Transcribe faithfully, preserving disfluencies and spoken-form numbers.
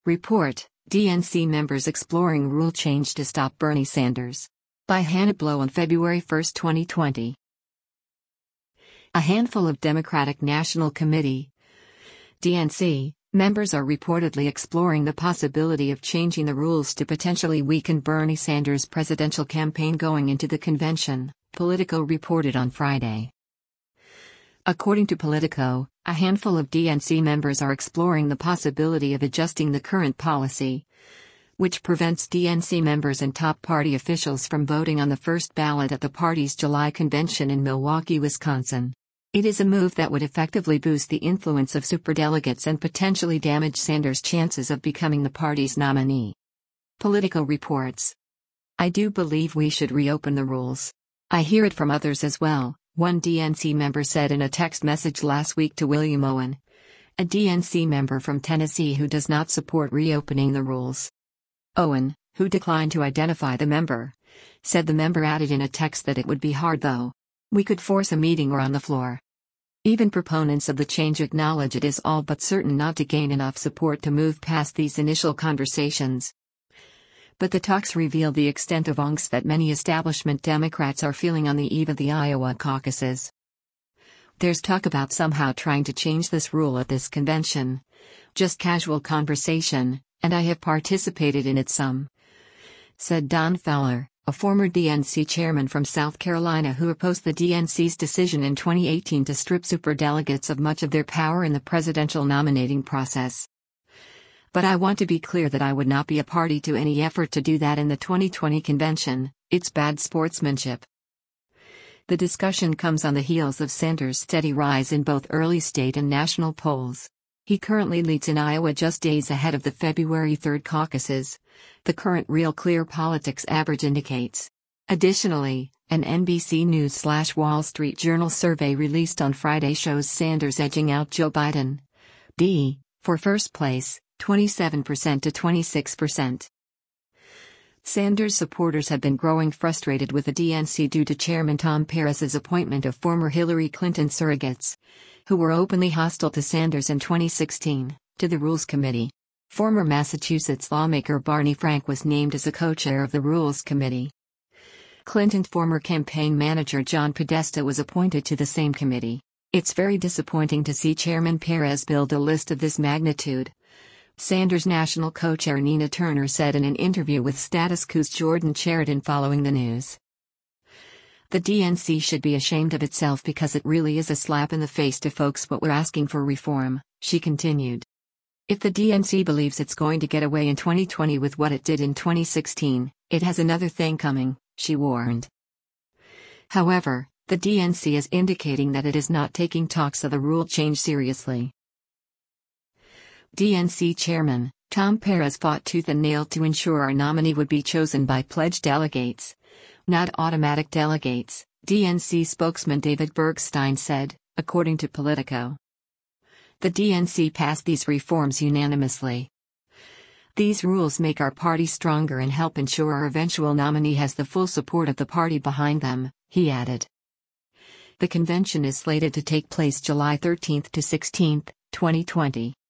Report, D N C members exploring rule change to stop Bernie Sanders. By Hannah Blow on February first, twenty twenty. A handful of Democratic National Committee D N C members are reportedly exploring the possibility of changing the rules to potentially weaken Bernie Sanders' presidential campaign going into the convention, Politico reported on Friday. According to Politico, a handful of D N C members are exploring the possibility of adjusting the current policy, which prevents D N C members and top party officials from voting on the first ballot at the party's July convention in Milwaukee, Wisconsin. It is a move that would effectively boost the influence of superdelegates and potentially damage Sanders' chances of becoming the party's nominee. Politico reports. I do believe we should reopen the rules. I hear it from others as well, one D N C member said in a text message last week to William Owen, a D N C member from Tennessee who does not support reopening the rules. Owen, who declined to identify the member, said the member added in a text that it would be hard though. We could force a meeting or on the floor. Even proponents of the change acknowledge it is all but certain not to gain enough support to move past these initial conversations. But the talks reveal the extent of angst that many establishment Democrats are feeling on the eve of the Iowa caucuses. There's talk about somehow trying to change this rule at this convention. Just casual conversation, and I have participated in it some, said Don Fowler, a former D N C chairman from South Carolina who opposed the D N C's decision in twenty eighteen to strip superdelegates of much of their power in the presidential nominating process. But I want to be clear that I would not be a party to any effort to do that in the twenty twenty convention. It's bad sportsmanship. The discussion comes on the heels of Sanders' steady rise in both early state and national polls. He currently leads in Iowa just days ahead of the February third caucuses, the current Real Clear Politics average indicates. Additionally, an N B C News/Wall Street Journal survey released on Friday shows Sanders edging out Joe Biden, D, for first place, twenty-seven percent to twenty-six percent. Sanders supporters have been growing frustrated with the D N C due to Chairman Tom Perez's appointment of former Hillary Clinton surrogates, who were openly hostile to Sanders in twenty sixteen, to the Rules Committee. Former Massachusetts lawmaker Barney Frank was named as a co-chair of the Rules Committee. Clinton's former campaign manager John Podesta was appointed to the same committee. It's very disappointing to see Chairman Perez build a list of this magnitude, Sanders' national co-chair Nina Turner said in an interview with Status Quo's Jordan Sheridan following the news. The D N C should be ashamed of itself because it really is a slap in the face to folks what we're asking for reform, she continued. If the D N C believes it's going to get away in twenty twenty with what it did in twenty sixteen, it has another thing coming, she warned. However, the D N C is indicating that it is not taking talks of the rule change seriously. D N C Chairman Tom Perez fought tooth and nail to ensure our nominee would be chosen by pledged delegates, not automatic delegates, D N C spokesman David Bergstein said, according to Politico. The D N C passed these reforms unanimously. These rules make our party stronger and help ensure our eventual nominee has the full support of the party behind them, he added. The convention is slated to take place July thirteenth to sixteenth, twenty twenty.